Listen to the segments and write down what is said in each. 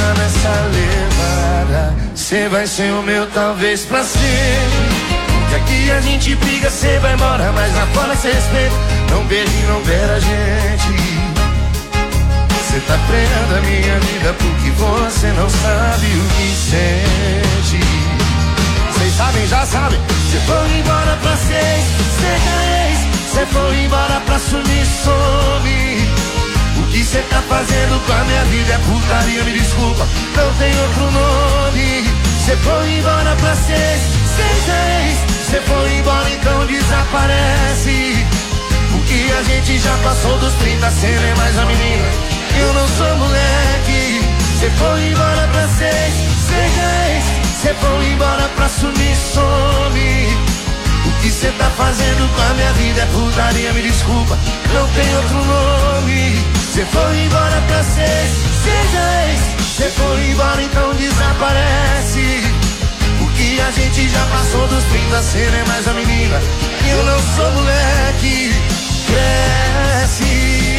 tá nessa levada. Cê vai ser o meu talvez pra sempre. Que aqui a gente briga, cê vai embora, mas lá fora cê respeita. Não vejo e não ver a gente. Cê tá prendendo a minha vida porque você não sabe o que sente. Cês sabem, já sabem. Cê foi embora pra seis, seja ex. Cê foi embora pra sumir, some. O que cê tá fazendo com a minha vida é putaria, me desculpa, não tem outro nome. Cê foi embora pra seis, seja ex. Cê foi embora, então desaparece. Porque a gente já passou dos 30, cê não é mais a menina, eu não sou moleque. Cê foi embora pra seis, seja ex. Cê foi embora pra sumir, some. O que cê tá fazendo com a minha vida é putaria, me desculpa, não tem outro nome. Cê foi embora pra seis, seja ex. Cê foi embora, então desaparece. Porque a gente já passou dos 30, cê não é mais a menina, eu não sou moleque. Cresce.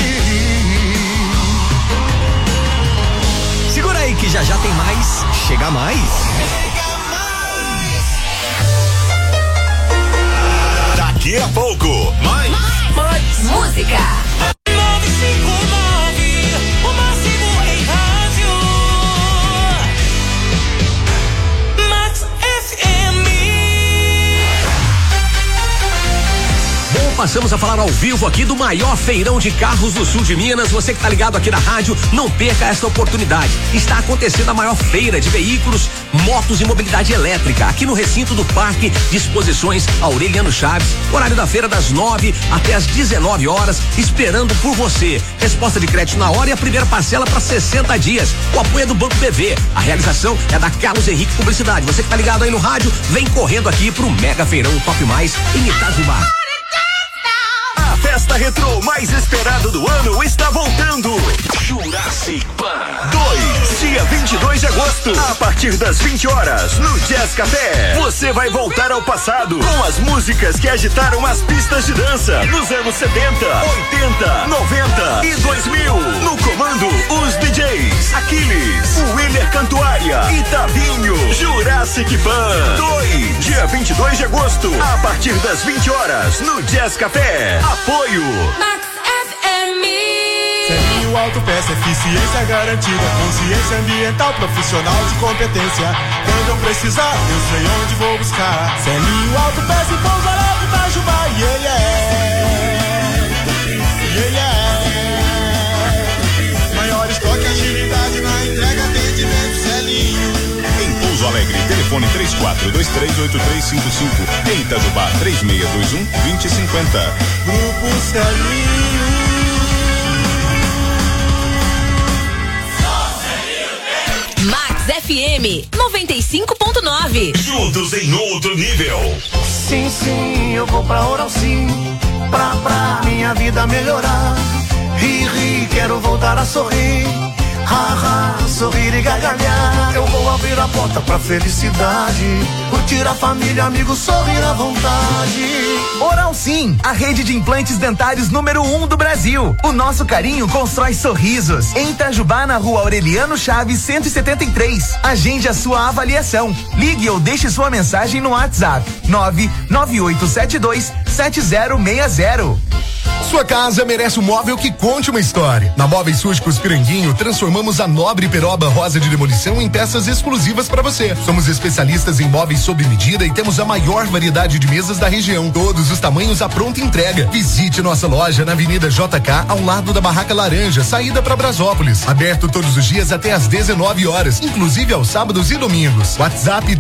Segura aí que já tem mais. Chega mais. Daqui a pouco, mais música. 959, o máximo em rádio. Max FM. Bom, passamos a falar ao vivo aqui do maior feirão de carros do sul de Minas. Você que tá ligado aqui na rádio, não perca esta oportunidade. Está acontecendo a maior feira de veículos, motos e mobilidade elétrica aqui no recinto do Parque de Exposições Aureliano Chaves. Horário da feira das 9 até as 19 horas, esperando por você. Resposta de crédito na hora e a primeira parcela para 60 dias. O apoio é do Banco BV. A realização é da Carlos Henrique Publicidade. Você que tá ligado aí no rádio, vem correndo aqui pro Mega Feirão Top Mais em Itajubá. A festa retrô mais esperada do ano está voltando. Jurassic Park 2, dia 22 de agosto, a partir das 20 horas, no Jazz Café. Você vai voltar ao passado com as músicas que agitaram as pistas de dança nos anos 70, 80, 90 e 2000. No comando, os DJs Aquiles, Willer Cantuária e Tavinho. Jurassic Park 2, dia 22 de agosto, a partir das 20 horas, no Jazz Café. Apoio Max FM. Celinho Autopeça, eficiência garantida, consciência ambiental, profissional de competência. Quando eu precisar, eu sei onde vou buscar. Celinho Autopeça e Pouso Alegre, Itajubá, yeah, yeah. Yeah, yeah. Maior estoque, agilidade na entrega, atendimento, Celinho. em Pouso Alegre, telefone 34238355. Em Itajubá, 3621-2050. Grupo Celinho. Max FM 95.9. Juntos em outro nível. Sim, sim, eu vou pra Oral Sim, pra minha vida melhorar. Ri, quero voltar a sorrir. Sorrir e gargalhar. Eu vou abrir a porta pra felicidade, curtir a família, amigos, sorrir à vontade. Oral Sim, a rede de implantes dentários número 1 do Brasil. O nosso carinho constrói sorrisos. Em Itajubá, na rua Aureliano Chaves, 173. Agende a sua avaliação. Ligue ou deixe sua mensagem no WhatsApp 998727060. Sua casa merece um móvel que conte uma história. Na Móveis Rústicos Piranguinho, transformamos a nobre peroba rosa de demolição em peças exclusivas para você. Somos especialistas em móveis sob medida e temos a maior variedade de mesas da região. Todos os tamanhos à pronta entrega. Visite nossa loja na Avenida JK, ao lado da Barraca Laranja, saída para Brasópolis. Aberto todos os dias até às 19 horas, inclusive aos sábados e domingos. WhatsApp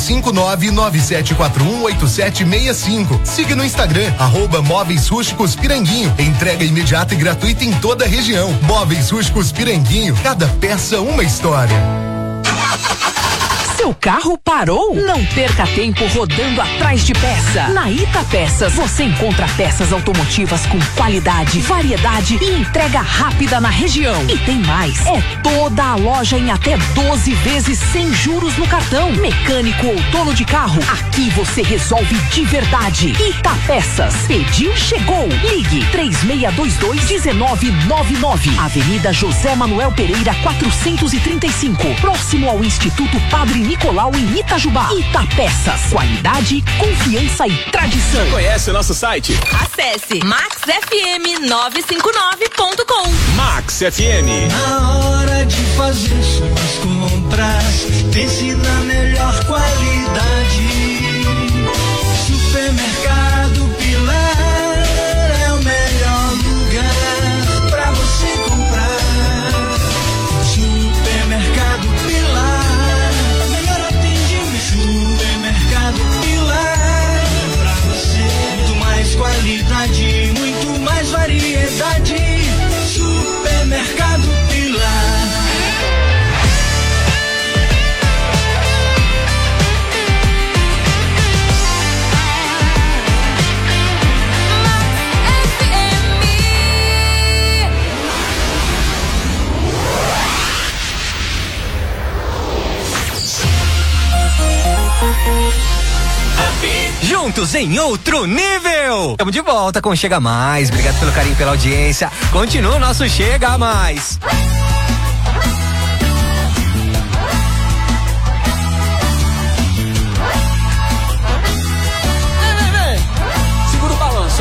35997418765. Siga no Instagram, @Móveis Rústicos Piranguinho. Entrega imediata e gratuita em toda a região. Móveis Rústicos Piranguinho, cada peça uma história. Seu carro parou? Não perca tempo rodando atrás de peça. Na Ita Peças você encontra peças automotivas com qualidade, variedade e entrega rápida na região. E tem mais, é toda a loja em até 12 vezes sem juros no cartão. Mecânico ou dono de carro, aqui você resolve de verdade. Ita Peças, pediu, chegou. Ligue 3622-1999. Avenida José Manuel Pereira 435, próximo ao Instituto Padre Nicolau em Itajubá. Ita Peças, qualidade, confiança e tradição. Conhece o nosso site? Acesse maxfm959.com. Max FM. Na hora de fazer suas compras, pense na melhor qualidade. Supermercado Pilar é o melhor lugar pra você comprar. Supermercado Pilar, melhor atendimento. Supermercado Pilar, pra você muito mais qualidade, muito mais variedade. Supermercado Pilar. Juntos em outro nível. Estamos de volta com Chega Mais. Obrigado pelo carinho, pela audiência. Continua o nosso Chega Mais. Segura o balanço,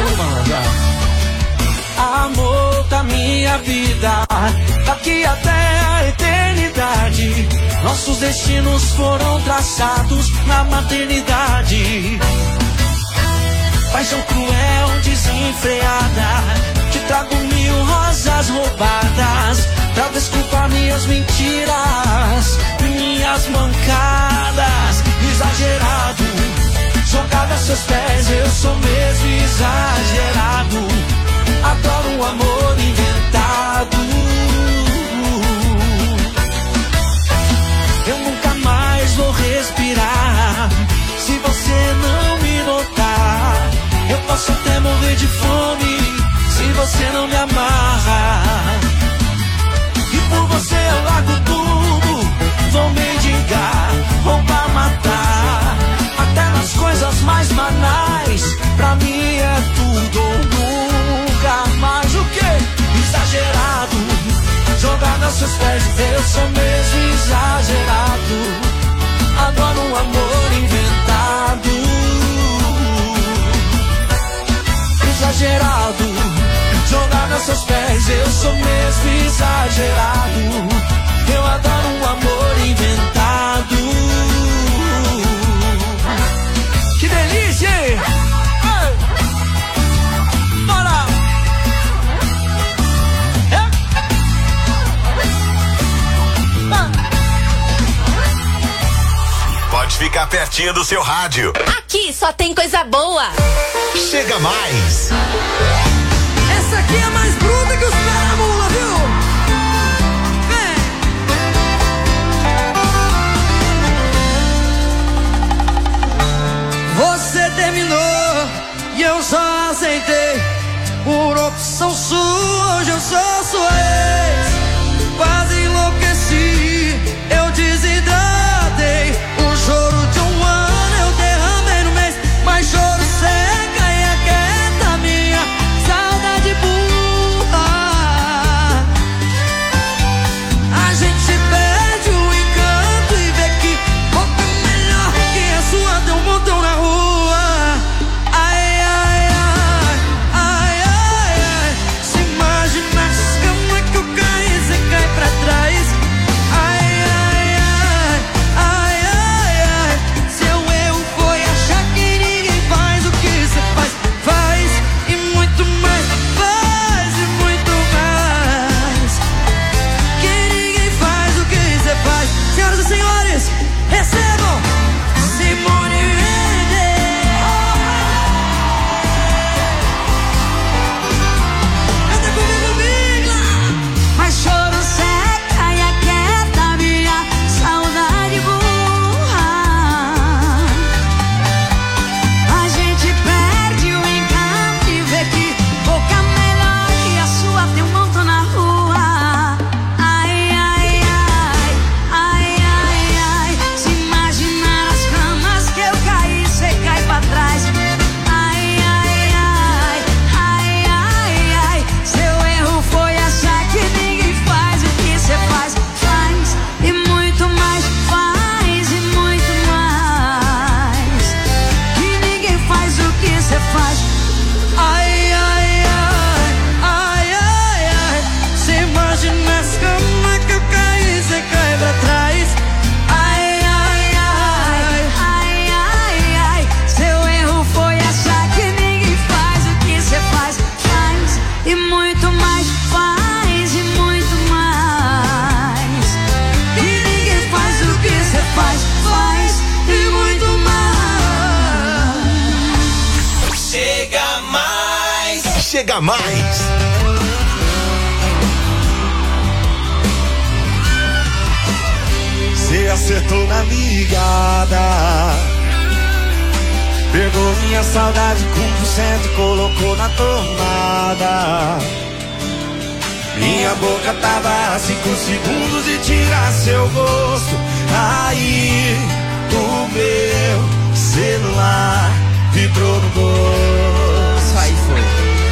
Amor da minha vida, daqui até a eternidade. Nossos destinos foram traçados na maternidade. Paixão cruel, desenfreada, te trago 1000 rosas roubadas pra desculpar minhas mentiras, minhas mancadas. Exagerado, jogado a seus pés, eu sou mesmo exagerado. Adoro um amor inventado. Eu nunca mais vou respirar se você não me notar. Eu posso até morrer de fome se você não me amarrar. E por você eu largo tudo, vou mendigar, roubar, matar. Até nas coisas mais banais, pra mim é tudo ou nunca mais. O quê? Exagerado, jogado aos seus pés, eu sou mesmo exagerado. Adoro um amor inventado. Exagerado, jogado aos seus pés, eu sou mesmo exagerado. Eu adoro um amor inventado. Que delícia, hein? Bora! Pode ficar pertinho do seu rádio. Aqui só tem coisa boa. Chega Mais. Essa aqui é mais bruta que os caramula, viu? Vem! Você terminou e eu só aceitei. Por opção sua, hoje eu sou sua ex. Quase enlouqueci, eu desidratei. O choro de um ano eu derramei no mês. Mas choro seca e aquieta minha saudade burra. Chega Mais. Você acertou na ligada, pegou minha saudade com 100% e colocou na tomada. Minha boca tava a 5 segundos de tirar seu gosto. Aí o meu celular vibrou no bolso. Aí foi.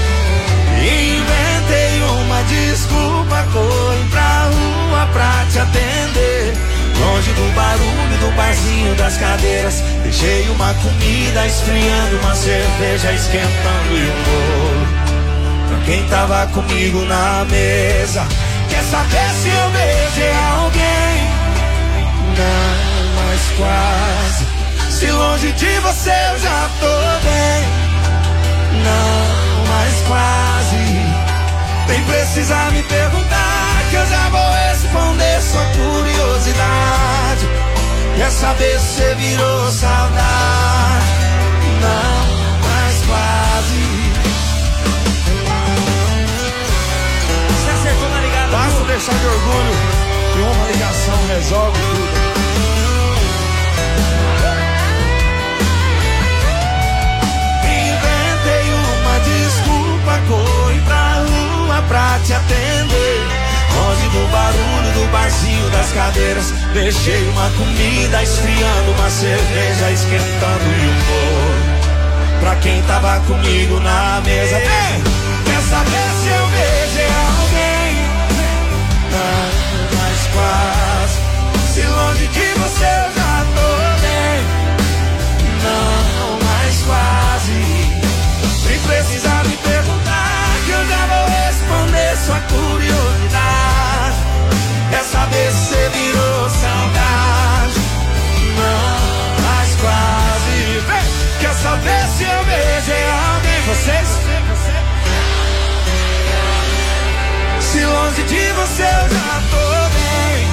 Inventei uma desculpa, corri pra rua pra te atender. Longe do barulho do barzinho das cadeiras, deixei uma comida esfriando, uma cerveja esquentando e um bolo pra quem tava comigo na mesa. Quer saber se eu beijei alguém? Não, mas quase. Se longe de você eu já tô bem. Não, mas quase. Nem precisa me perguntar, que eu já vou responder sua curiosidade. Quer saber se você virou saudade? Não, mas quase. Você acertou na ligada. Basta deixar de orgulho que uma ligação resolve tudo. Inventei uma desculpa, corri pra rua pra te atender. Longe do barulho do barzinho das cadeiras, deixei uma comida esfriando, uma cerveja esquentando e um bolo pra quem tava comigo na mesa. Vem! Quer saber se eu beijei alguém? Não, mas quase. Se longe de você eu já tô bem. Não, mas quase. Nem precisa me perguntar, que eu já vou responder sua curiosidade. Quer saber se você virou saudade? Não, mas quase. Vem! Quer saber se eu beijei alguém? Vocês? Se longe de você eu já tô bem.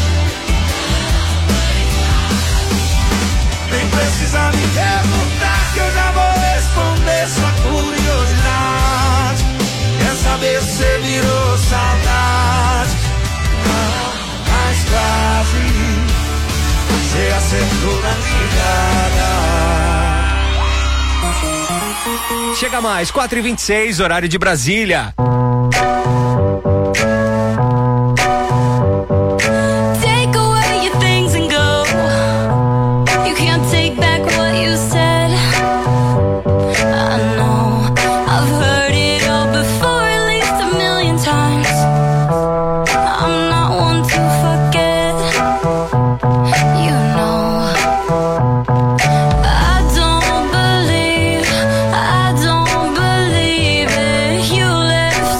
Nem precisa me perguntar, que eu já vou responder sua curiosidade. Quer saber se você virou saudade? Não, mas quase. Você acertou na ligada. Chega mais, 4h26, horário de Brasília. I don't believe it. You left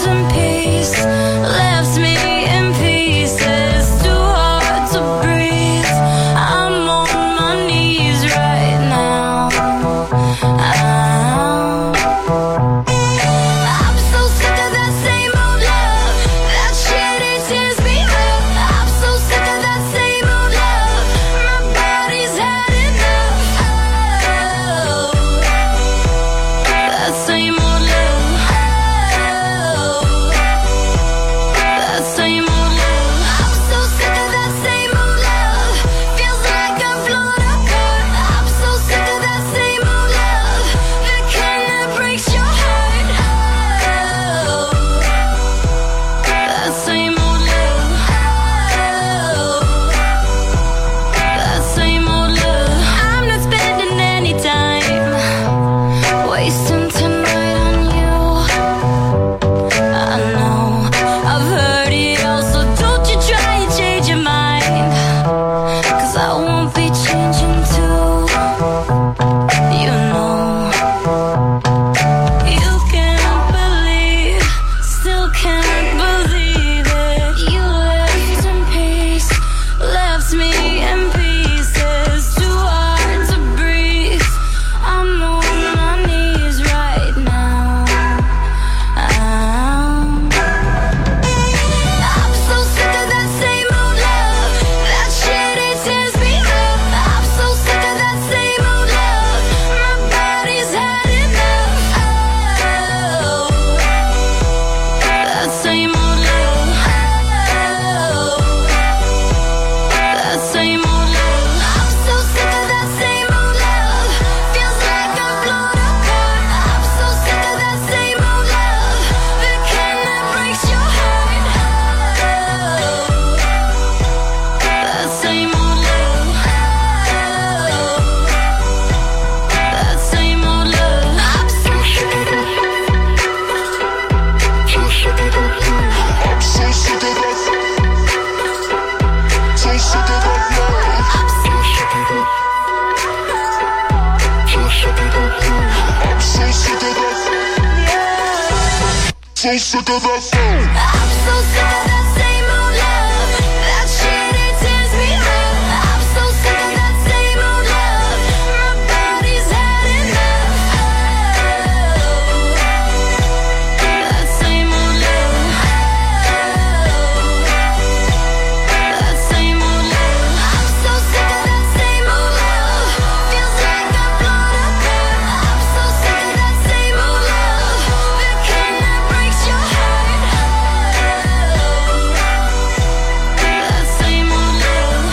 so sick of that phone. I'm so sick of that same old love. That shit, it tears me up. I'm so sick of that same old love. My body's had enough. That same old love. That same old love. I'm so sick of that same old love. Feels like I'm blown up. I'm so sick of that same old love. The kind that breaks your heart. That same old love.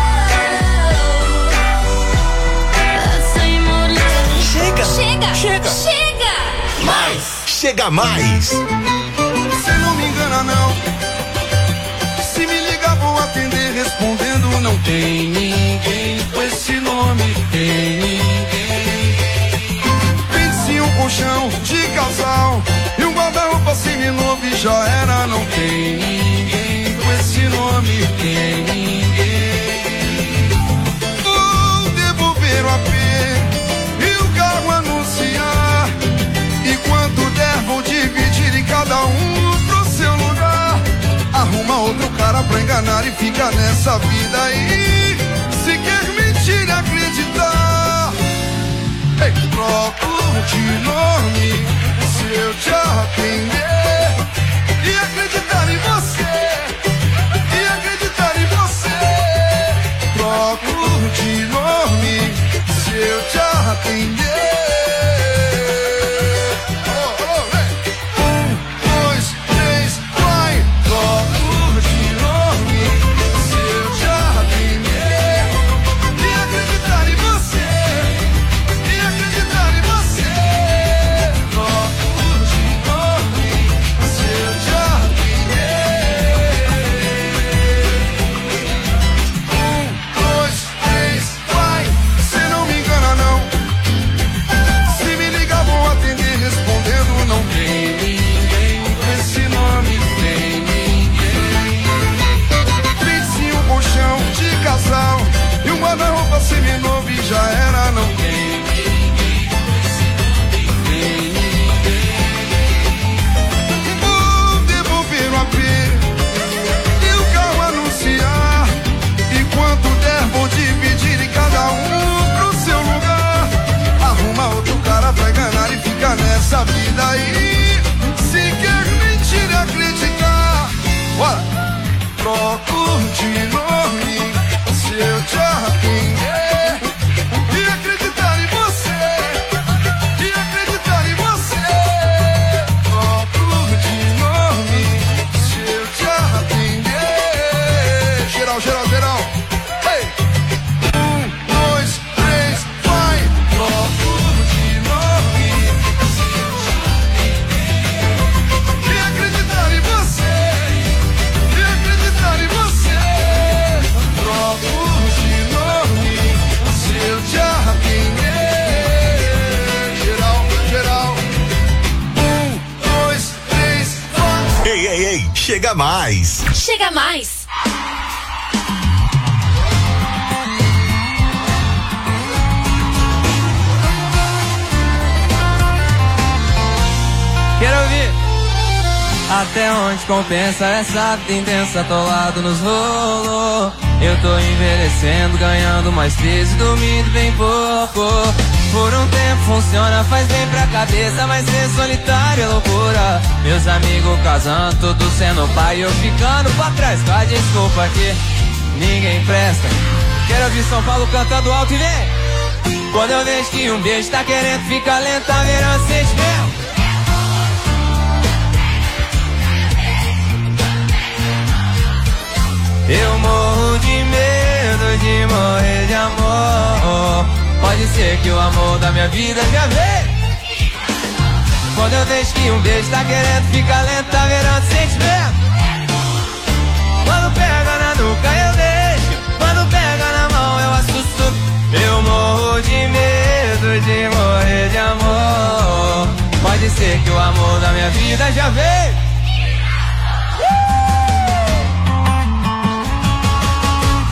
That same old love. Chega. Chega. Mais. Chega mais. Você não me engana não. Se me ligar vou atender respondendo. Não tem ninguém com esse nome. Tem ninguém. Pense um colchão de casal e um guarda-roupa seminovo e já era. Não tem ninguém com esse nome. Tem ninguém. Vou devolver o AP e o carro anunciar. E quanto der vou dividir em cada um pro seu lugar. Arruma outro cara pra enganar e fica nessa vida aí. Se quer mentir e acreditar. Ei, troco de nome se eu te atender. E acreditar em você. E acreditar em você. Troco de nome se eu te atender. E um guarda-roupa seminovo e já era. Não tem ninguém. Vou devolver o AP e o carro anunciar. E quanto der vou dividir em cada um pro seu lugar. Arruma outro cara pra enganar e fica nessa vida aí. Se quer mentir e acreditar. Bora! Troco de nome se eu te atender. E acreditar em você. E acreditar em você. Troco de nome se eu te atender. Geral, geral, geral. Hey! 1, 2, 3, vai. Troco de nome se eu te atender. E acreditar em você. E acreditar em você. Troco de nome se eu te atender. Geral, geral. 1, 2, 3, vai. Ei, chega mais. Chega mais. Quero ouvir. Até onde compensa essa vida intensa, atolado nos rolos. Eu tô envelhecendo, ganhando mais peso, dormindo bem pouco. Por um tempo funciona, faz bem pra cabeça, mas ser solitário é loucura. Meus amigos casando, todos sendo pai, eu ficando pra trás com a desculpa que ninguém presta. Quero ouvir São Paulo cantando alto e vem. Quando eu vejo que um beijo tá querendo ficar lento, tá virando sentimento. Eu morro de medo de morrer de amor. Pode ser que o amor da minha vida já veio. Quando eu vejo que um beijo tá querendo ficar lento, tá virando sentimento. Quando pega na nuca eu deixo, quando pega na mão eu assusto. Eu morro de medo de morrer de amor. Pode ser que o amor da minha vida já veio.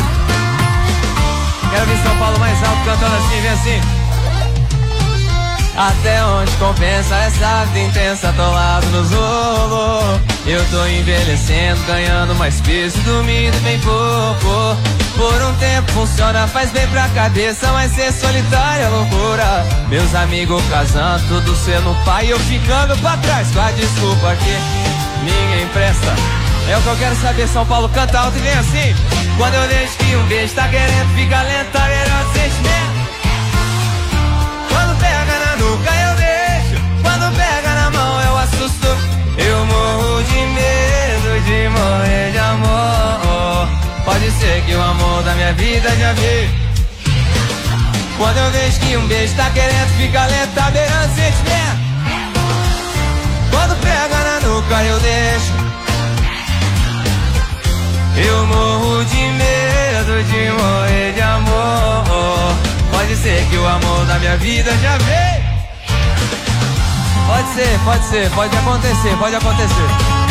Quero ver São Paulo mais alto cantando assim, vem assim. Até onde compensa essa vida intensa, atolado nos rolos. Eu tô envelhecendo, ganhando mais peso, dormindo bem pouco. Por um tempo funciona, faz bem pra cabeça, mas ser solitário é loucura. Meus amigos casando, tudo sendo pai, eu ficando pra trás com a desculpa que ninguém presta. É o que eu quero saber, São Paulo canta alto e vem assim. Quando eu deixo que um beijo tá querendo ficar lento, tá melhor sentimento. Quando pega na nuca eu deixo, quando pega na mão eu assusto. Eu morro de medo de morrer de amor. Pode ser que o amor da minha vida já veio. Quando eu vejo que um beijo tá querendo ficar lento, tá beirando sentimento. Quando pega na nuca eu deixo. Eu morro de medo de morrer de amor. Pode ser que o amor da minha vida já veio. Pode ser, pode acontecer, pode acontecer.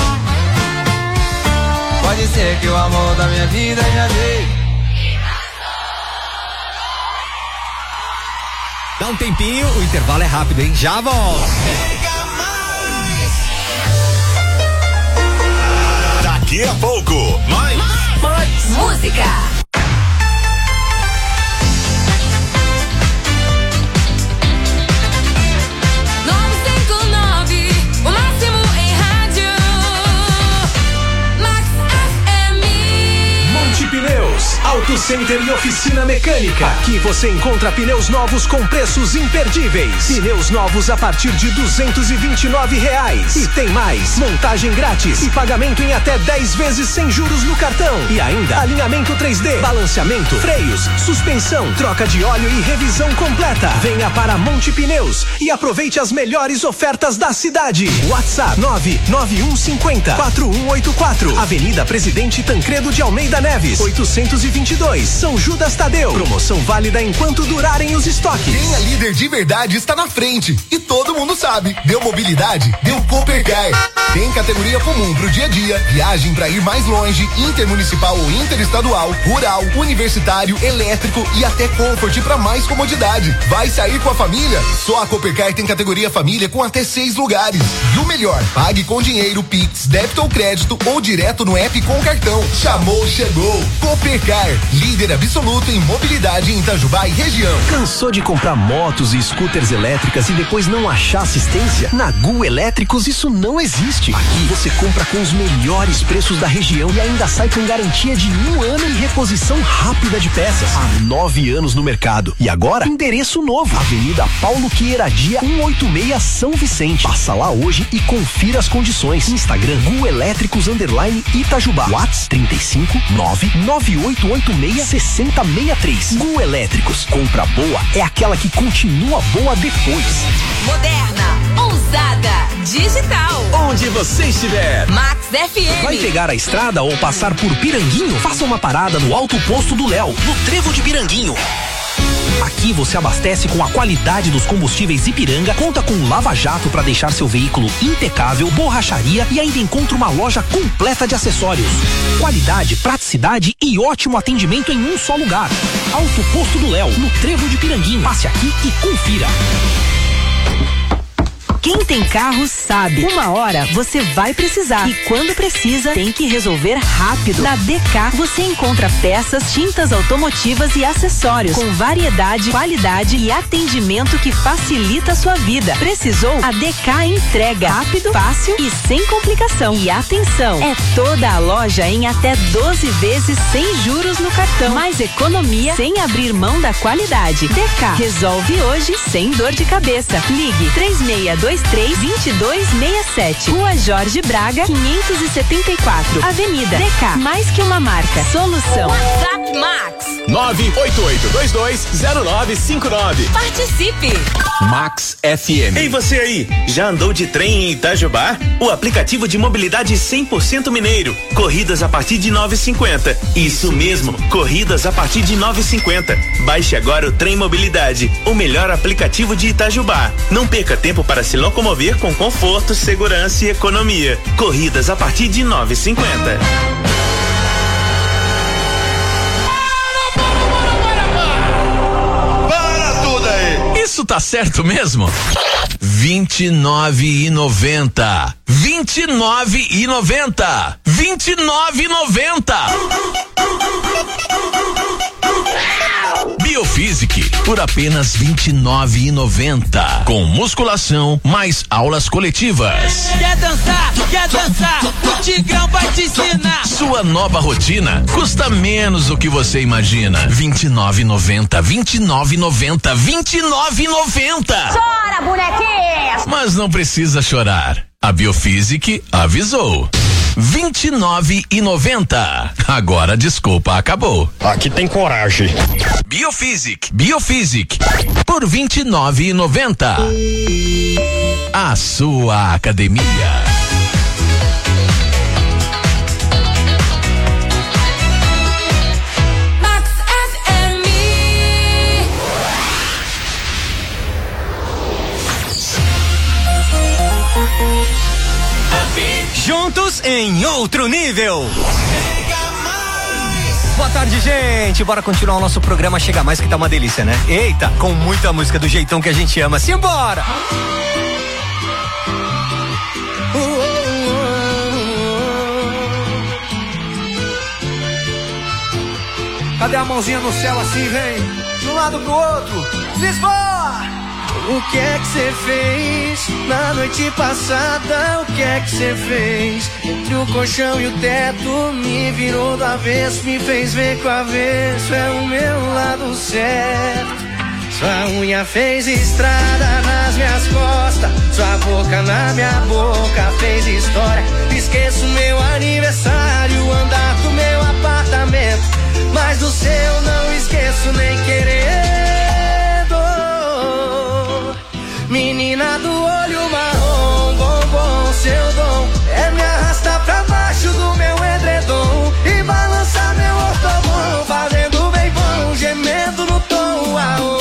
Pode ser que o amor da minha vida já veio. Dá um tempinho, o intervalo é rápido, hein? Já volto. Daqui a pouco, mais música. 959, o máximo em rádio. Max FM. Monte Pneus, Auto Center e oficina mecânica. Aqui você encontra pneus novos com preços imperdíveis. Pneus novos a partir de R$229. E tem mais, montagem grátis e pagamento em até 10 vezes sem juros no cartão. E ainda alinhamento 3D, balanceamento, freios, suspensão, troca de óleo e revisão completa. Venha para Monte Pneus e aproveite as melhores ofertas da cidade. WhatsApp 99150-4184. Avenida Presidente Tancredo de Almeida Neves, 822, São Judas Tadeu. Promoção válida enquanto durarem os estoques. Quem é líder de verdade está na frente. E todo mundo sabe. Deu mobilidade, deu Coopercar. Tem categoria comum pro dia a dia, viagem pra ir mais longe, intermunicipal ou interestadual, rural, universitário, elétrico e até Comfort pra mais comodidade. Vai sair com a família? Só a Coopercar tem categoria família com até 6 lugares. E o melhor, pague com dinheiro, Pix, débito ou crédito ou direto no app com cartão. Chamou, chegou. Coopercar, líder absoluto em mobilidade em Itajubá e região. Cansou de comprar motos e scooters elétricas e depois não achar assistência? Na GU Elétricos isso não existe. Aqui você compra com os melhores preços da região e ainda sai com garantia de 1 ano e reposição rápida de peças. Há 9 anos no mercado. E agora, endereço novo. Avenida Paulo Queiradia, 186 São Vicente. Passa lá hoje e confira as condições. Instagram GU Elétricos _Itajubá. WhatsApp 35998866063. GU Elétricos. Compra boa é aquela que continua boa depois. Moderna, ousada, digital. Onde você estiver. Max FM. Vai pegar a estrada ou passar por Piranguinho? Faça uma parada no Alto Posto do Léo, no Trevo de Piranguinho. Aqui você abastece com a qualidade dos combustíveis Ipiranga, conta com lava-jato para deixar seu veículo impecável, borracharia e ainda encontra uma loja completa de acessórios. Qualidade, praticidade e ótimo atendimento em um só lugar. Alto Posto do Léo, no Trevo de Piranguinho. Passe aqui e confira. Quem tem carro sabe, uma hora você vai precisar e quando precisa tem que resolver rápido. Na DK você encontra peças, tintas automotivas e acessórios com variedade, qualidade e atendimento que facilita a sua vida. Precisou? A DK entrega rápido, fácil e sem complicação. E atenção, é toda a loja em até 12 vezes sem juros no cartão. Mais economia sem abrir mão da qualidade. DK resolve hoje sem dor de cabeça. Ligue 3623-2267. Rua Jorge Braga, 574. Avenida DK. Mais que uma marca. Solução. WhatsApp Max 988220959. Participe. Max FM. Ei, você aí, já andou de trem em Itajubá? O aplicativo de mobilidade 100% mineiro. Corridas a partir de 9,50. Isso mesmo, corridas a partir de 9,50. Baixe agora o Trem Mobilidade, o melhor aplicativo de Itajubá. Não perca tempo para se locomover com conforto, segurança e economia. Corridas a partir de 9,50. Isso tá certo mesmo? 29,90. 29,90. 29,90. Biofísic por apenas 29,90. Com musculação mais aulas coletivas. Quer dançar? Quer dançar? O Tigrão vai te ensinar. Sua nova rotina custa menos do que você imagina. 29,90. 29,90. 29,90. Chora, bonequinha! Mas não precisa chorar. A Biofísic avisou. 29,90. Agora a desculpa acabou. Aqui tem coragem. Biofísic por 29,90. A sua academia. Juntos em outro nível. Boa tarde, gente. Bora continuar o nosso programa Chega Mais, que tá uma delícia, né? Eita, com muita música do jeitão que a gente ama. Simbora! Cadê a mãozinha no céu assim, vem? De um lado pro outro. Lisboa! O que é que você fez na noite passada? O que é que você fez? Entre o colchão e o teto, me virou do avesso, me fez ver que o avesso é o meu lado certo. Sua unha fez estrada nas minhas costas, sua boca na minha boca fez história. Esqueço meu aniversário, o andar do meu apartamento, mas do seu não esqueço nem querendo. Menina do olho marrom, bombom, seu dom é me arrastar pra baixo do meu edredom e balançar meu ortobom, fazendo bem bom, gemendo no tom, aô.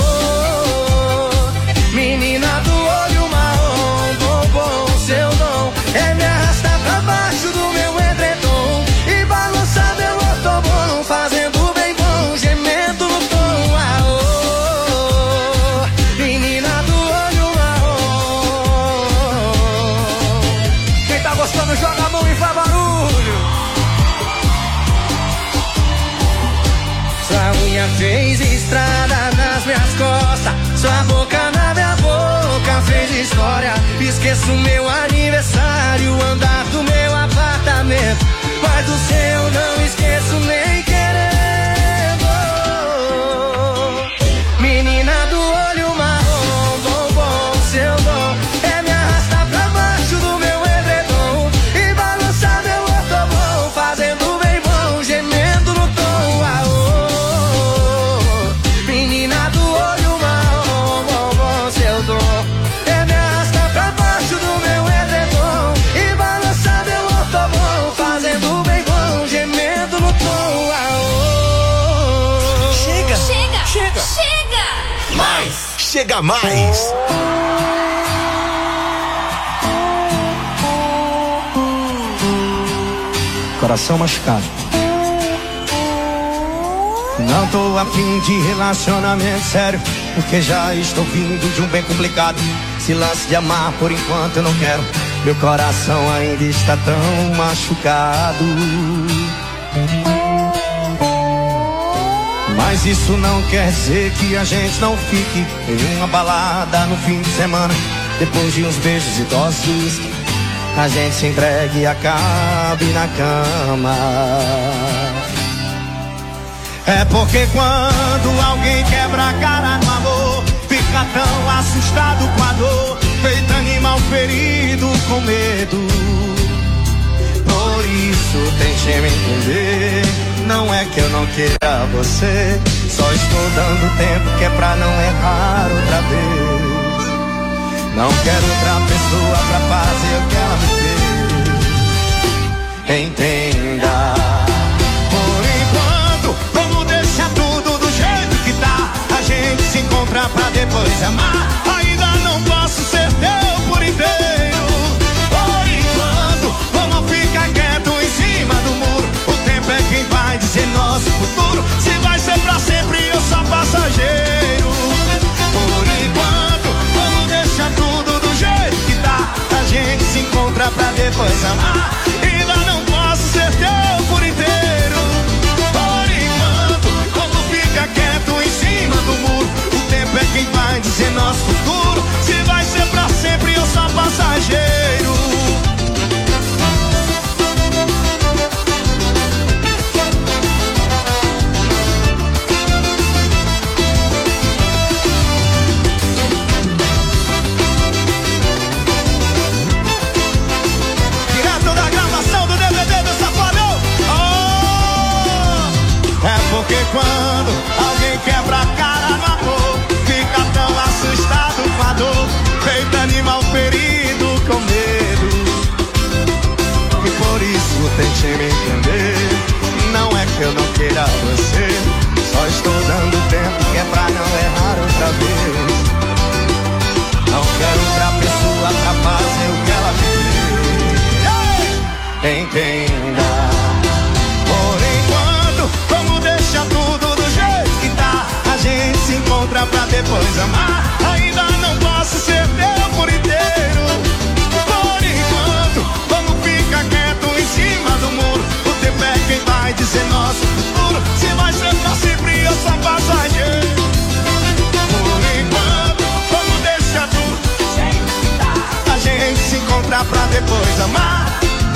Menina do olho marrom, bombom, seu dom é me arrastar pra baixo do meu edredom e balançar meu ortobom, fazendo bem bom, gemendo no tom, aô. Menina do gostando, joga a mão e faz barulho. Sua unha fez estrada nas minhas costas, sua boca na minha boca fez história. Esqueço meu aniversário, o andar do meu apartamento, mas do seu não esqueço nem querendo. Menina do olho marrom, bombom, seu dom é me arrastar pra baixo do meu edredom e balançar meu ortobom, fazendo bem bom, gemendo no tom, aô. Menina do olho marrom, bombom, seu dom é me arrastar pra baixo do meu edredom e balançar meu ortobom, fazendo bem bom, gemendo no tom, aô. Chega! Chega! Chega! Chega! Mais! Chega mais! Coração machucado. Não tô afim de relacionamento sério, porque já estou vindo de um bem complicado. Se lance de amar por enquanto eu não quero, meu coração ainda está tão machucado. Mas isso não quer dizer que a gente não fique em uma balada no fim de semana. Depois de uns beijos e doses, a gente se entregue e acabe na cama. É porque quando alguém quebra a cara no amor, fica tão assustado com a dor, feito animal ferido com medo. Por isso tente me entender, não é que eu não queira você, só estou dando tempo que é pra não errar outra vez. Não quero outra pessoa pra fazer o que ela me fez. Entenda. Por enquanto, vamos deixar tudo do jeito que tá. A gente se encontra pra depois amar. Ainda não posso ser teu por inteiro. Por enquanto, vamos ficar quieto em cima do muro. O tempo é quem vai dizer nosso futuro. Se vai ser pra sempre, eu sou passageiro. Por enquanto. depois amar. Ainda não posso ser teu por inteiro. Por enquanto, quando fica quieto em cima do muro, o tempo é quem vai dizer nosso futuro. Se vai ser pra sempre ou só passageiro. Porque quando alguém quebra a cara no amor, fica tão assustado com a dor, feito animal ferido com medo. E por isso tente me entender. Não é que eu não queira você, só estou dando tempo que é pra não errar outra vez. Não quero outra pessoa pra fazer o que ela me fez. Entenda. Por enquanto, vamos deixar tudo do jeito que tá. A gente se encontra pra depois amar. Ainda não posso ser teu por inteiro. Por enquanto, vamos ficar quieto em cima do muro. O tempo é quem vai dizer nosso futuro. Se vai ser pra sempre eu sou passageiro. Por enquanto, vamos deixar tudo do jeito que tá. A gente se encontra pra depois amar.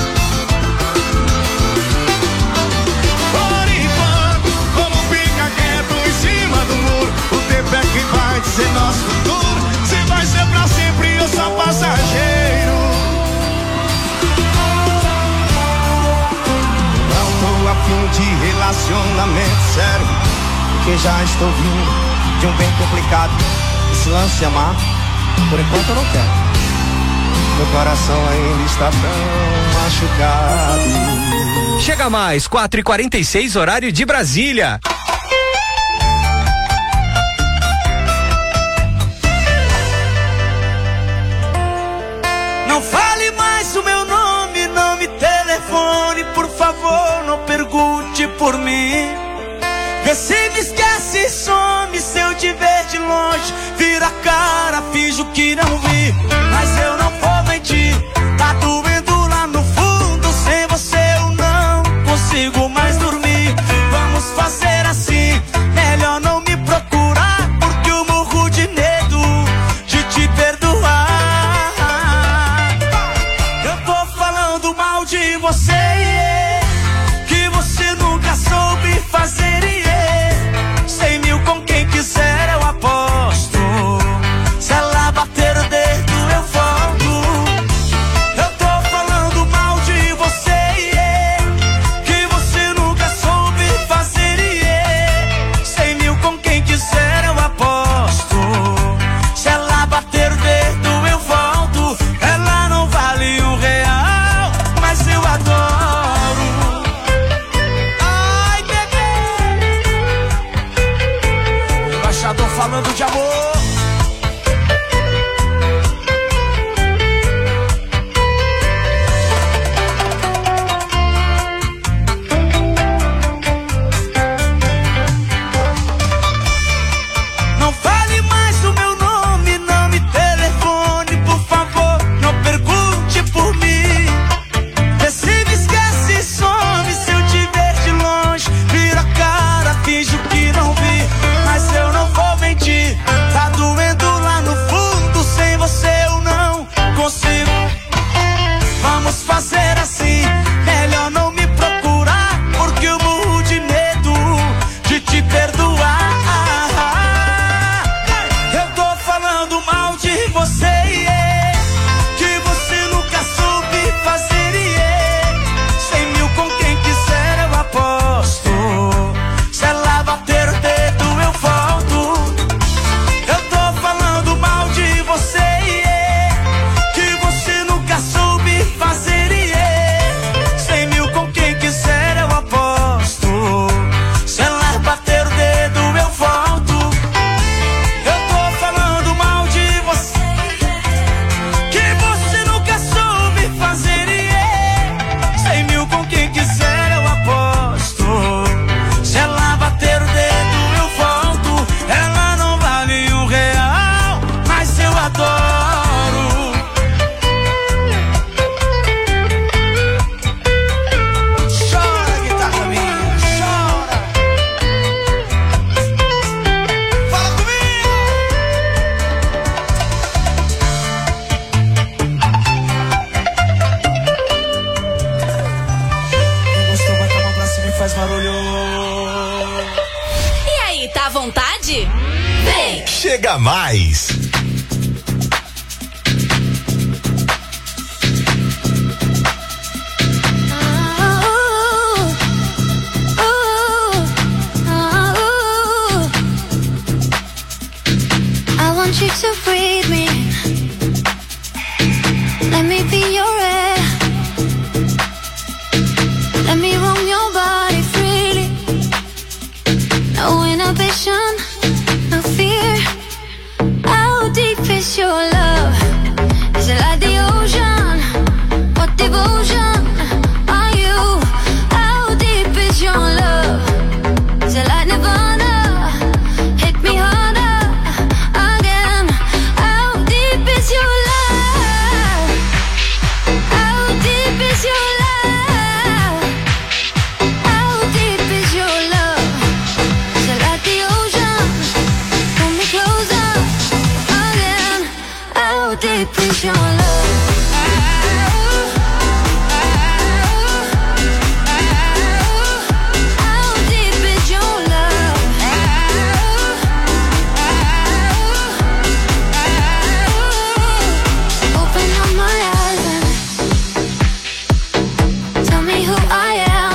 O tempo é quem vai dizer nosso futuro. Se vai ser pra sempre eu sou passageiro. Não tô a fim de relacionamento sério, porque já estou vindo de um bem complicado. Esse lance de amar, por enquanto eu não quero. Meu coração ainda está tão machucado. Chega mais, 4h46, horário de Brasília. Não fale mais o meu nome, não me telefone, por favor, não pergunte por mim. Vê se me esquece e some, se eu te ver de longe, vira a cara, finjo que não vi. Mas eu não vou mentir, tá doendo lá no fundo, sem você eu não consigo mais dormir. Vamos fazer assim, melhor não me procurar, porque eu morro de medo de te perdoar. Mal de você, que você nunca soube fazer, 100 mil com quem quiser eu aposto. Se ela bater o dedo eu volto. Eu tô falando mal de você, que você nunca soube fazer, 100 mil com quem quiser eu aposto. Se ela bater o dedo eu volto. Ela não vale R$1, mas eu adoro. Ai, bebê. Embaixador falando de amor. Não fale mais o meu nome, não me telefone, por favor, não pergunte por mim. Vê se me esquece e some, se eu te ver de longe, vira a cara, finjo que não vi. Mas eu não vou mentir, tá doendo Vem! Chega mais! I want you to breathe me. Let me be your air. Let me roam your body freely. No inhibition, no fear. How deep is your love? Is it like the ocean? What devotion are you? How deep is your love? Is it like Nirvana? Hit me harder again. How deep is your love? How deep is your love? How deep is your love? Is it like the ocean? Pull me closer again. How deep is your love? How deep is your love? Open up my eyes and tell me who I am.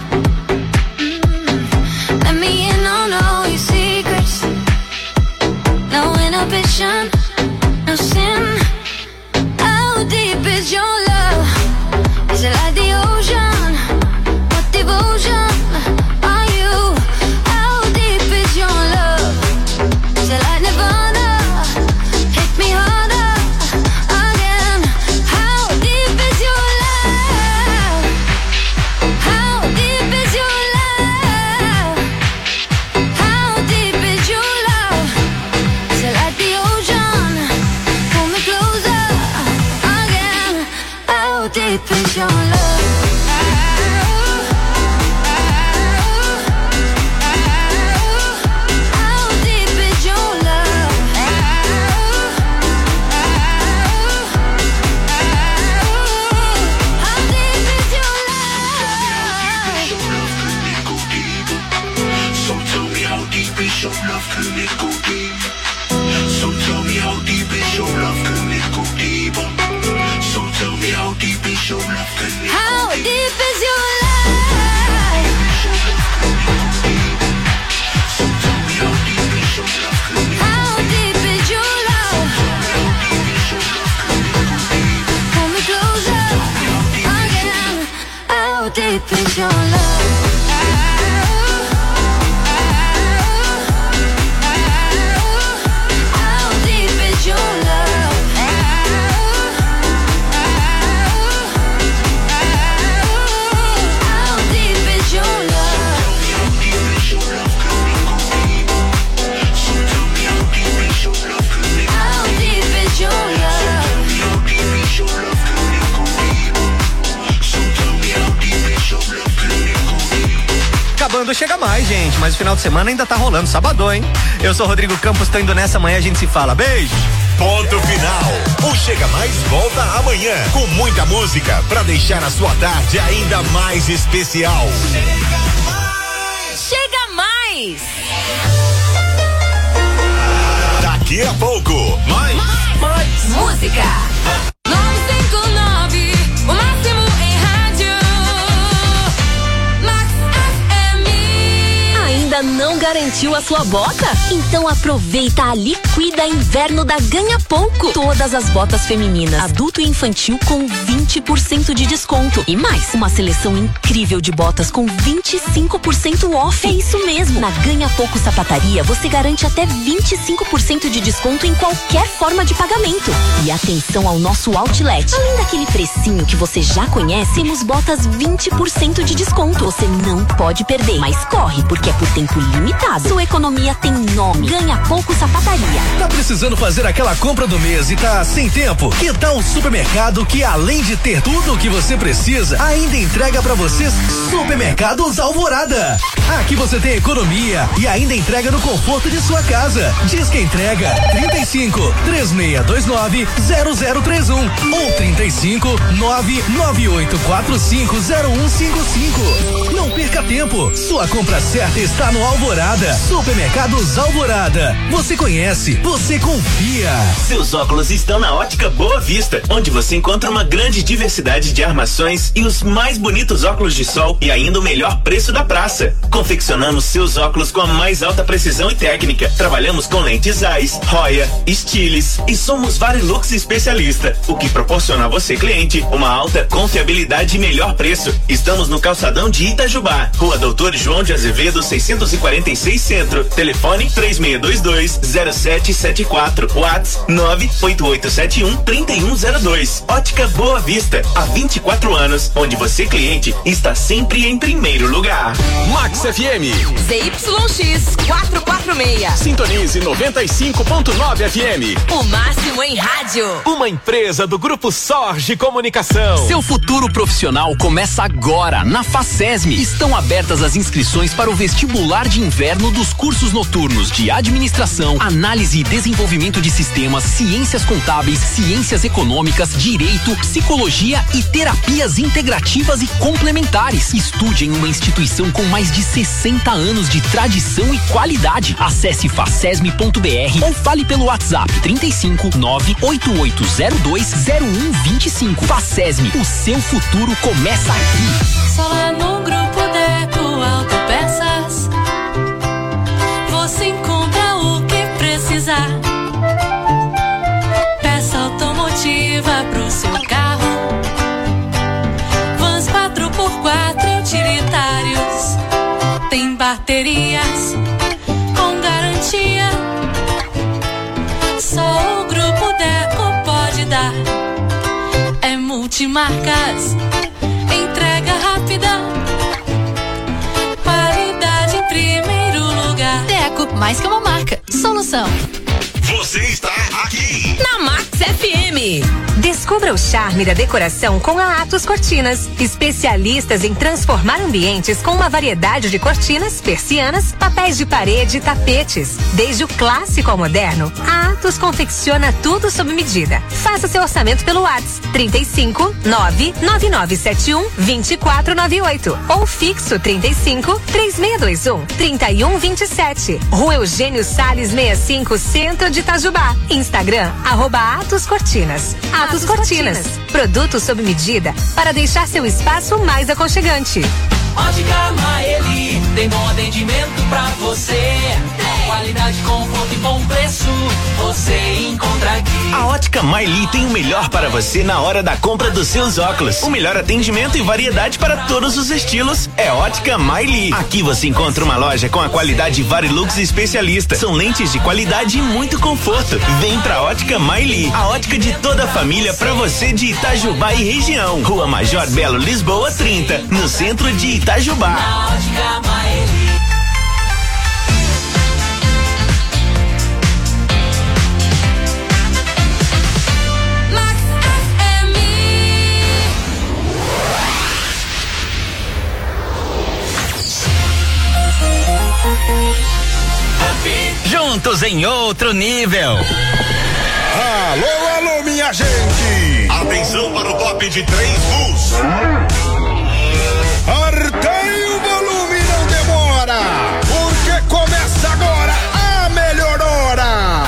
Let me in on all your secrets. No inhibition, no sin. How deep is your love? Is it like the ocean? What devotion are you? How deep is your love? Is it like Nirvana? Hit me harder again. How deep is your love? How deep is your love? How deep is your love? Is it like the ocean? Pull me closer again. How deep is your love? How deep is your love? How deep is your love? So tell me how deep is your love, can it go deep? So tell me how deep is your love, can it go deeper? So tell me how deep is your love, can it go How deep? deep is your love? So tell me how deep is your love, can it How deep is your love? Pull me closer again. How deep is your love? How deep is your love? How deep is your love? How deep is your love? Acabando, chega mais, gente. Mas o final de semana ainda tá rolando, sabadão, hein? Eu sou o Rodrigo Campos, tô indo nessa. Amanhã a gente se fala. Beijo! Ponto final. O Chega Mais volta amanhã com muita música pra deixar a sua tarde ainda mais especial. Chega mais! Daqui a pouco, mais Música! 959, o máximo em rádio. Max FM. Ainda não garantiu a sua bota? Então aproveita a Liquida Inverno da Ganha Pouco. Todas as botas femininas, adulto e infantil com 20% de desconto. E mais, uma seleção incrível de botas com 25% off. É isso mesmo. Na Ganha Pouco Sapataria, você garante até 25% de desconto em qualquer forma de pagamento. E atenção ao nosso outlet. Além daquele precinho que você já conhece, temos botas 20% de desconto. Você não pode perder. Mas corre, porque é por tempo limitado. Sua economia tem nome. Ganha Pouco Sapataria. Tá precisando fazer aquela compra do mês e tá sem tempo? Que tal um supermercado que, além de ter tudo o que você precisa, ainda entrega pra vocês? Supermercados Alvorada. Aqui você tem economia e ainda entrega no conforto de sua casa. Diz que entrega 35 3629 0031 ou 35 99845 0155. Não perca tempo. Sua compra certa está no Alvorada. Supermercados Alvorada. Você conhece, você confia. Seus óculos estão na Ótica Boa Vista, onde você encontra uma grande diversidade de armações e os mais bonitos óculos de sol e ainda o melhor preço da praça. Confeccionamos seus óculos com a mais alta precisão e técnica. Trabalhamos com lentes Zeiss, Roya, Stiles e somos Varilux especialista, o que proporciona a você, cliente, uma alta confiabilidade e melhor preço. Estamos no calçadão de Itajubá, Rua Doutor João de Azevedo, 646 Centro. Telefone 3622-0774. WhatsApp 98871-3102. Ótica Boa Vista, há 24 anos, onde você, cliente, está sempre em primeiro lugar. Max FM. ZYX 446. Sintonize 95.9 FM. O máximo em rádio. Uma empresa do Grupo Sorge Comunicação. Seu futuro profissional começa agora na Facesme. Estão abertas as inscrições para o vestibular de inverno dos cursos noturnos de administração, análise e desenvolvimento de sistemas, ciências contábeis, ciências econômicas, direito, psicologia e terapias integrativas e complementares. Estude em uma instituição com mais de 60 anos de tradição e qualidade. Acesse facesme.br ou fale pelo WhatsApp 35988020125. Facesme, o seu futuro começa aqui. Só lá no Grupo Deco Autopeças você encontra o que precisar. Peça automotiva pro seu carro, vans 4x4 utilitários, tem baterias com garantia. Só o Grupo Deco pode dar. É multimarcas, entrega rápida, qualidade em primeiro lugar. Deco, mais que uma marca, solução. Você está aqui na Max FM. Descubra o charme da decoração com a Atos Cortinas. Especialistas em transformar ambientes com uma variedade de cortinas, persianas, papéis de parede e tapetes. Desde o clássico ao moderno, a Atos confecciona tudo sob medida. Faça seu orçamento pelo WhatsApp 35 99971 2498 ou fixo 35 3621 3127. Rua Eugênio Salles 65, Centro de Itajubá. Instagram @Atos Cortinas. Atos Cortinas, produtos sob medida para deixar seu espaço mais aconchegante. Ótica Maeli, tem bom atendimento pra você. Qualidade, conforto e bom preço, você encontra aqui. A Ótica Maeli tem o melhor para você na hora da compra dos seus óculos. O melhor atendimento e variedade para todos os estilos é Ótica Maeli. Aqui você encontra uma loja com a qualidade Varilux especialista. São lentes de qualidade e muito conforto. Vem pra Ótica Maeli, a ótica de toda a família pra você de Itajubá e região. Rua Major Belo Lisboa 30, no centro de Itajubá. Na Ótica Maeli. Juntos em outro nível. Alô, alô, minha gente! Atenção para o top de 3 bus. Artei o volume, não demora, porque começa agora a melhor hora.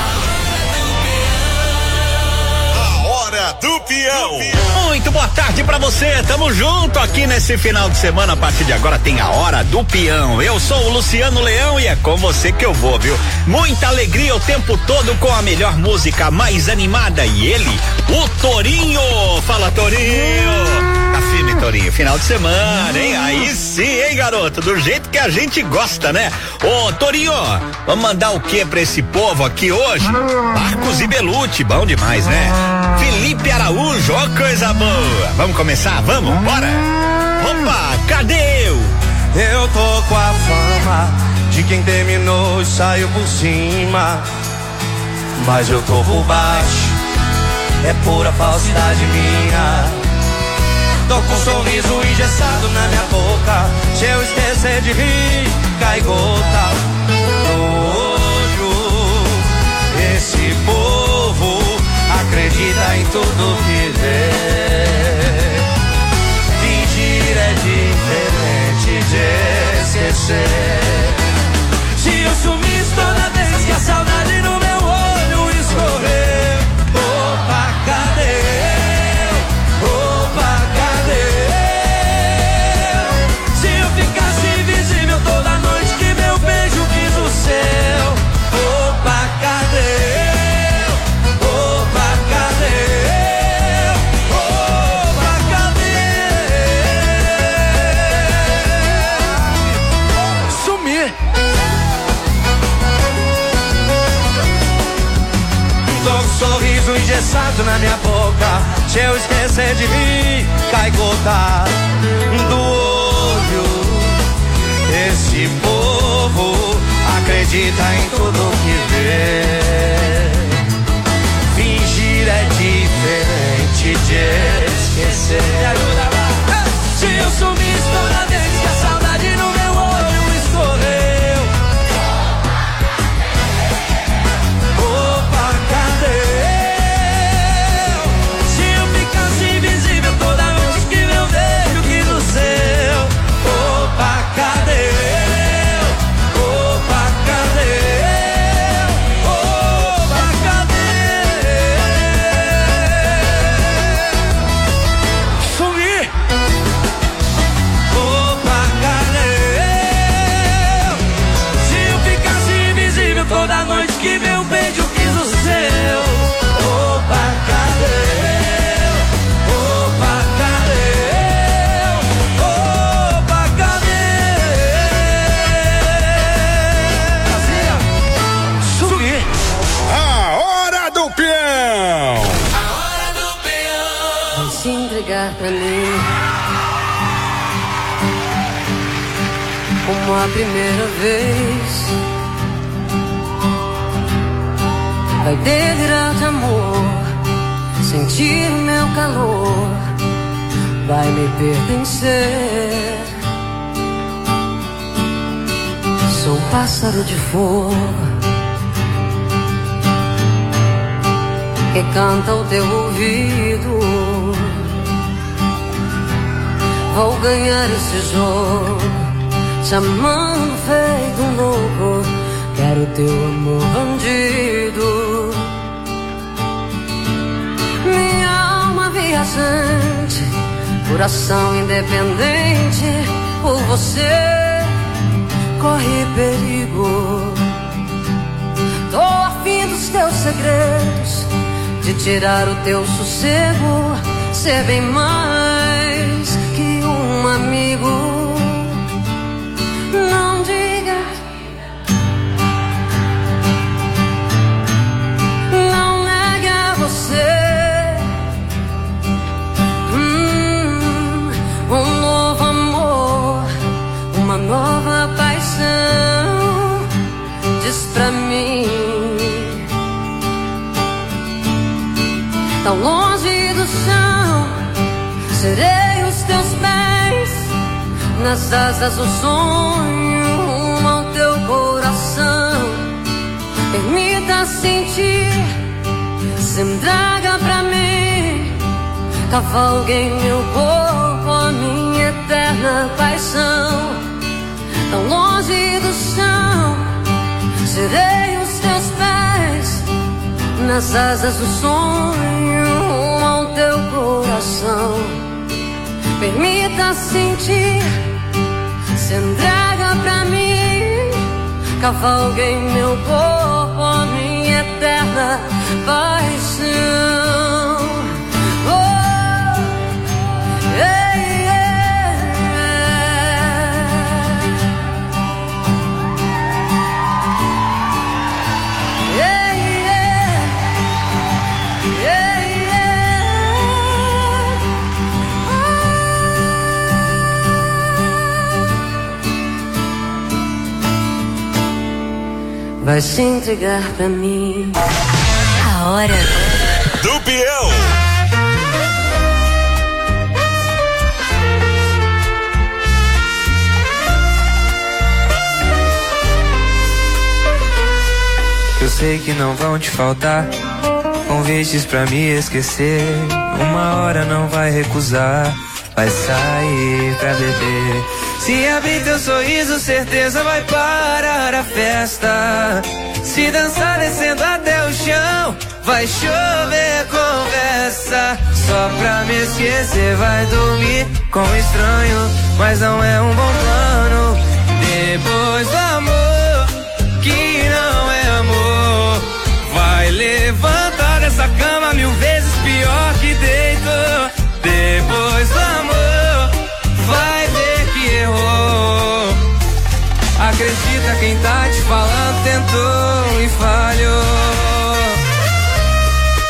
A hora do peão. Muito boa tarde pra você, tamo junto aqui nesse final de semana. A partir de agora tem a Hora do Peão. Eu sou o Luciano Leão e é com você que eu vou, viu? Muita alegria o tempo todo com a melhor música, mais animada, e ele, o Torinho. Fala, Torinho. Tá firme, Torinho, final de semana, hein? Aí sim, hein, garoto? Do jeito que a gente gosta, né? Ô, Torinho, vamos mandar o que pra esse povo aqui hoje? Marcos e Belucci, bom demais, né? Felipe Araújo, ó, coisa boa. Vamos começar? Vamos? Bora? Opa, cadê eu? Eu tô com a fama de quem terminou e saiu por cima, mas eu tô por baixo, é pura falsidade minha. Tô com um sorriso engessado na minha boca, se eu esquecer de rir, cai gota no olho. Esse povo acredita em tudo que vê. Fingir é diferente de esquecer. sorriso engessado na minha boca. Se eu esquecer de mim, cai gota do olho. Esse povo acredita em tudo que vê. Fingir é diferente de esquecer. Me ajuda lá. Se eu sumisse toda vez que a saudade no meu olho escorreu. Opa, cadê? Se eu ficasse invisível toda vez que meu beijo quis o seu. Opa, cadê? Opa, cadê? Opa, cadê? Sumi! Opa, cadê? Se eu ficasse invisível toda noite que meu beijo quis o seu. Opa, cadê? Opa, cadê? Opa, cadê? Sumi! A hora do peão! Vai se entregar pra mim como a primeira vez. Vai delirar de amor, sentir o meu calor, vai me pertencer. Sou um pássaro de fogo que canta ao teu ouvido. Vou ganhar esse jogo, te amando feito um louco. Quero teu amor bandido. Minha alma viajante, coração independente. Por você corre perigo. Tô afim dos teus segredos, de tirar o teu sossego, ser bem mais que um amigo. Não diga, não negue a você um novo amor, uma nova paixão. Diz pra mim, tão longe do chão, serei os teus pés, nas asas do sonho, rumo ao teu coração. Permita sentir, se entrega pra mim, cavalgue em meu corpo a minha eterna paixão. Tão longe do chão, serei os teus pés, nas asas do sonho, rumo ao teu coração. Permita sentir, se entrega pra mim, cavalgue em meu corpo a minha eterna paixão. Oh, ei, vai se entregar pra mim. A hora do peão. Eu sei que não vão te faltar convites pra me esquecer. Uma hora não vai recusar, vai sair pra beber. Se abrir teu sorriso, certeza vai parar a festa. Se dançar descendo até o chão, vai chover conversa. Só pra me esquecer, vai dormir com um estranho, mas não é um bom plano. Depois do amor, que não é amor, vai levantar dessa cama 1000 vezes pior que deitou. Depois do amor, vai ver que errou. Acredita quem tá te falando, tentou e falhou.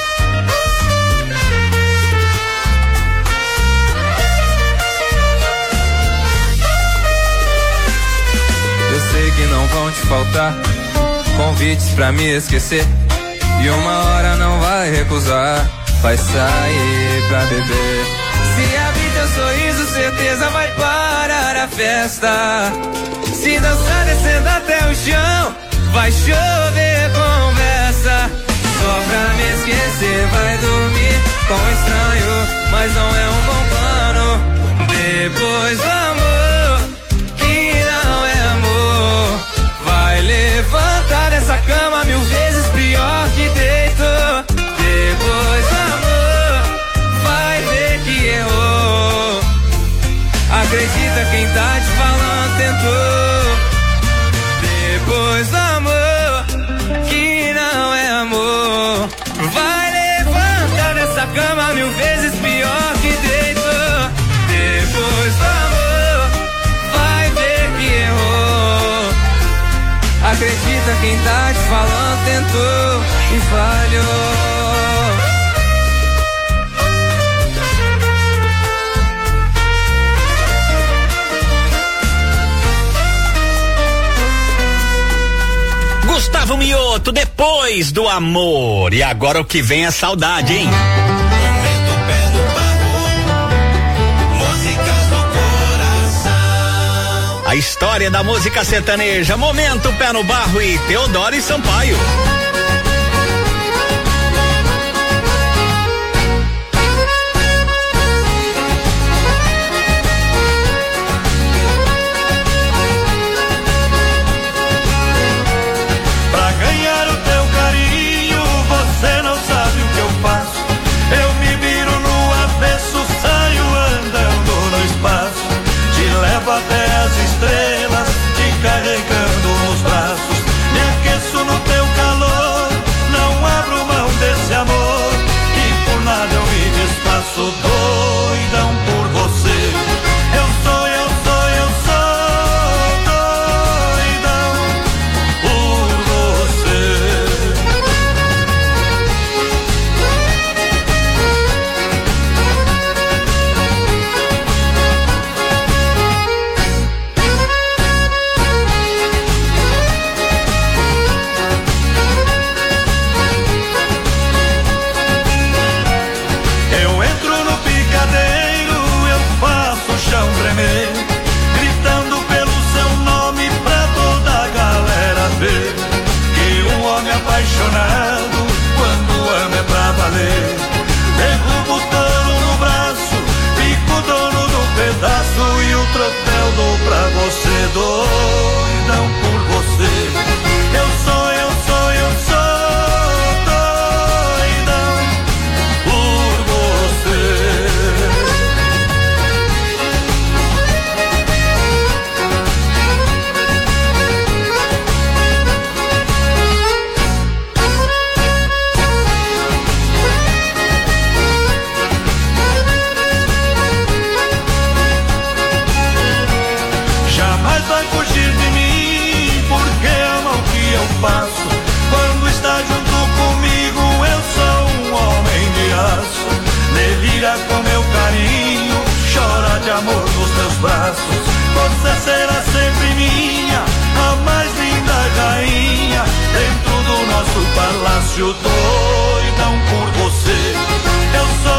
festa, convites pra me esquecer, e uma hora não vai recusar, vai sair pra beber. Se abrir teu sorriso, certeza vai parar a festa. Se dançar descendo até o chão, vai chover conversa. Só pra me esquecer, vai dormir com um estranho, mas não é um bom plano. Depois do amor, que não é amor, vai levantar dessa cama 1000 vezes pior que deitou. Depois do amor, vai ver que errou. Acredita quem tá te falando tentou. Depois do amor, que não é amor, vai levantar dessa cama 1000 vezes pior que deitou. Depois do amor, vai ver que errou. Acredita quem tá te falando tentou e falhou. Gustavo Mioto, depois do amor. E agora o que vem é saudade, hein? A história da música sertaneja, Momento Pé no Barro e Teodoro e Sampaio. Pra ganhar o teu carinho, você não sabe o que eu faço. Eu me viro no avesso, saio andando no espaço. Te levo até as estrelas, te carregando nos braços. Me aqueço no teu calor, não abro mão desse amor. E por nada eu me desfaço, doidão por você. Eu sou doidão por você. Eu entro no picadeiro, eu faço o chão tremer, gritando pelo seu nome pra toda a galera ver. Que um homem apaixonado, quando ama é pra valer. Derrubo o touro no braço, fico dono do pedaço e o troféu dou pra você, doidão por você. Eu sou doidão por você. Jamais vai fugir de mim, porque ama o que eu faço. Quando está junto comigo, eu sou um homem de aço. Delira com meu carinho, chora de amor nos teus braços. Você será sempre minha, a mais linda rainha, dentro do nosso palácio, doidão por você. Eu sou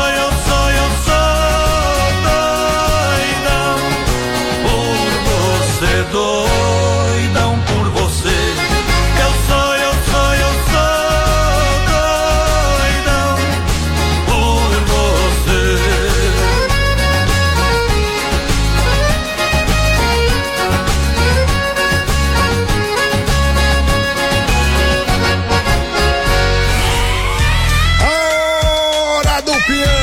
doidão por você, doidão por você. Eu sou doidão por você. Hora do peão!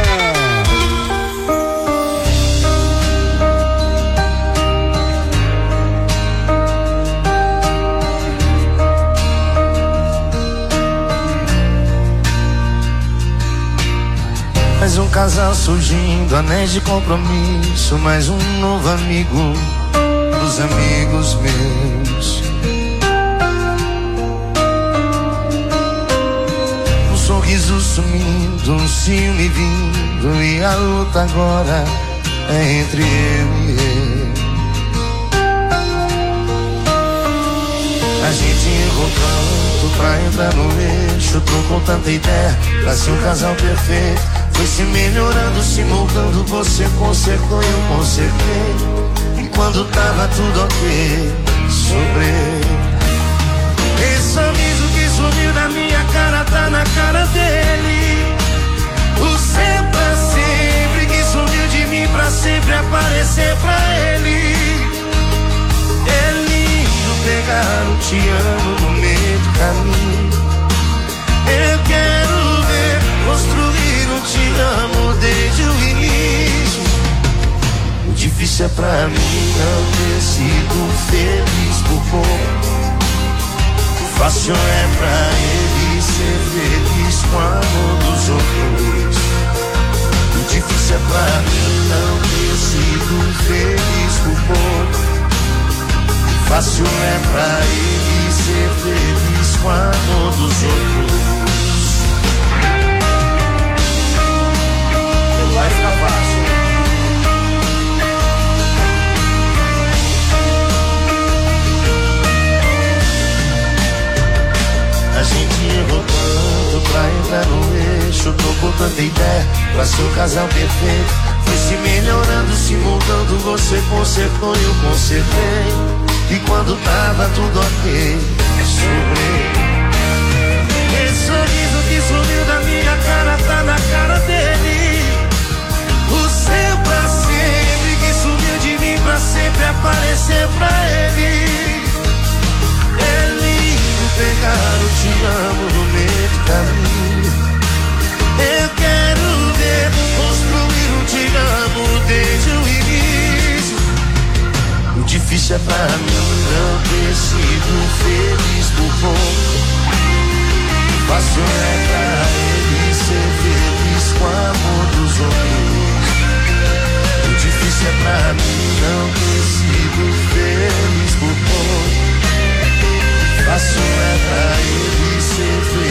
Mais um casal surgindo, anéis de compromisso, mais um novo amigo dos amigos meus. Um sorriso sumindo, um ciúme vindo, e a luta agora é entre eu e ele. A gente errou tanto pra entrar no eixo. Trocou tanta ideia pra ser um casal perfeito. Foi se melhorando, se moldando. Você consertou e eu consertei. E quando tava tudo ok, sobrei. Esse sorriso que sumiu da minha cara tá na cara dele. O seu pra sempre que sumiu de mim pra sempre aparecer pra ele. É lindo pegar um te amo no meio do caminho. Eu quero ver construir um te amo desde o início. O difícil é pra mim não ter sido feliz por pouco. O fácil é pra ele ser feliz com o amor dos outros. O difícil é pra mim não ter sido feliz por pouco. O fácil é pra ele ser feliz com o amor dos outros. Vai ficar fácil. A gente errou tanto pra entrar no eixo. Trocou tanta ideia pra ser o casal perfeito. Foi se melhorando, se moldando. Você consertou e eu consertei. E quando tava tudo ok, sobrei. Esse sorriso que sumiu da minha cara tá na cara dele. O seu pra sempre que sumiu de mim pra sempre aparecer pra ele. É lindo pegar o te amo no meio do caminho. Eu quero ver construir um te amo desde o início. O difícil é pra mim não ter sido feliz por pouco. O fácil é pra ele ser feliz com o amor dos outros. O difícil é pra mim não ter sido feliz por pouco. Fácil é pra ele ser